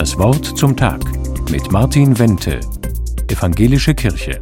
Das Wort zum Tag mit Martin Wente, Evangelische Kirche.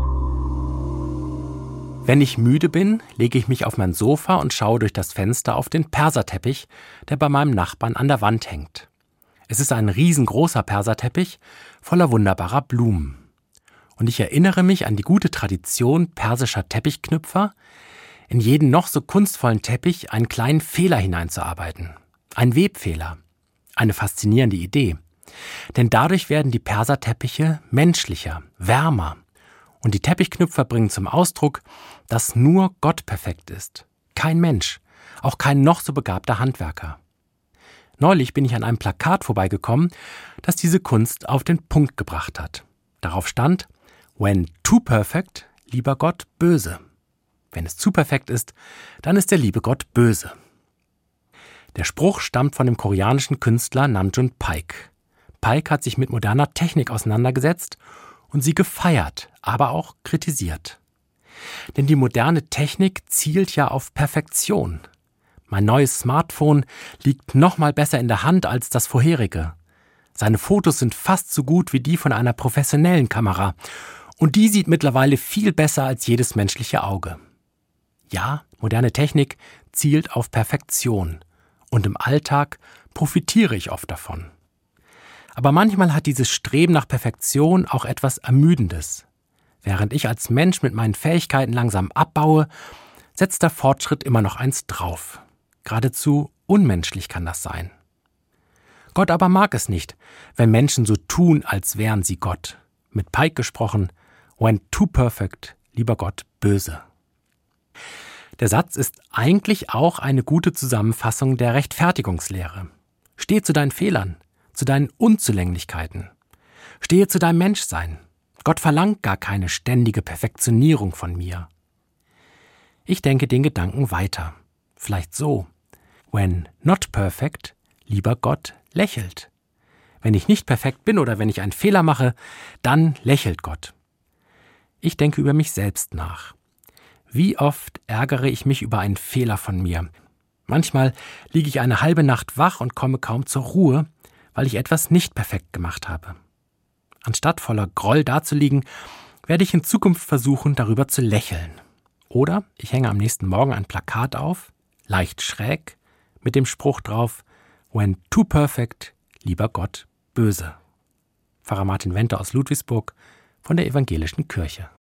Wenn ich müde bin, lege ich mich auf mein Sofa und schaue durch das Fenster auf den Perserteppich, der bei meinem Nachbarn an der Wand hängt. Es ist ein riesengroßer Perserteppich voller wunderbarer Blumen. Und ich erinnere mich an die gute Tradition persischer Teppichknüpfer, in jeden noch so kunstvollen Teppich einen kleinen Fehler hineinzuarbeiten. Ein Webfehler. Eine faszinierende Idee. Denn dadurch werden die Perserteppiche menschlicher, wärmer. Und die Teppichknüpfer bringen zum Ausdruck, dass nur Gott perfekt ist. Kein Mensch, auch kein noch so begabter Handwerker. Neulich bin ich an einem Plakat vorbeigekommen, das diese Kunst auf den Punkt gebracht hat. Darauf stand: When too perfect, lieber Gott böse. Wenn es zu perfekt ist, dann ist der liebe Gott böse. Der Spruch stammt von dem koreanischen Künstler Namjoon Paik. Paik hat sich mit moderner Technik auseinandergesetzt und sie gefeiert, aber auch kritisiert. Denn die moderne Technik zielt ja auf Perfektion. Mein neues Smartphone liegt noch mal besser in der Hand als das vorherige. Seine Fotos sind fast so gut wie die von einer professionellen Kamera. Und die sieht mittlerweile viel besser als jedes menschliche Auge. Ja, moderne Technik zielt auf Perfektion. Und im Alltag profitiere ich oft davon. Aber manchmal hat dieses Streben nach Perfektion auch etwas Ermüdendes. Während ich als Mensch mit meinen Fähigkeiten langsam abbaue, setzt der Fortschritt immer noch eins drauf. Geradezu unmenschlich kann das sein. Gott aber mag es nicht, wenn Menschen so tun, als wären sie Gott. Mit Paik gesprochen: When too perfect, lieber Gott böse. Der Satz ist eigentlich auch eine gute Zusammenfassung der Rechtfertigungslehre. Steh zu deinen Fehlern, zu deinen Unzulänglichkeiten. Stehe zu deinem Menschsein. Gott verlangt gar keine ständige Perfektionierung von mir. Ich denke den Gedanken weiter. Vielleicht so: When not perfect, lieber Gott lächelt. Wenn ich nicht perfekt bin oder wenn ich einen Fehler mache, dann lächelt Gott. Ich denke über mich selbst nach. Wie oft ärgere ich mich über einen Fehler von mir? Manchmal liege ich eine halbe Nacht wach und komme kaum zur Ruhe, weil ich etwas nicht perfekt gemacht habe. Anstatt voller Groll dazuliegen, werde ich in Zukunft versuchen, darüber zu lächeln. Oder ich hänge am nächsten Morgen ein Plakat auf, leicht schräg, mit dem Spruch drauf: When too perfect, lieber Gott böse. Pfarrer Martin Wente aus Ludwigsburg von der Evangelischen Kirche.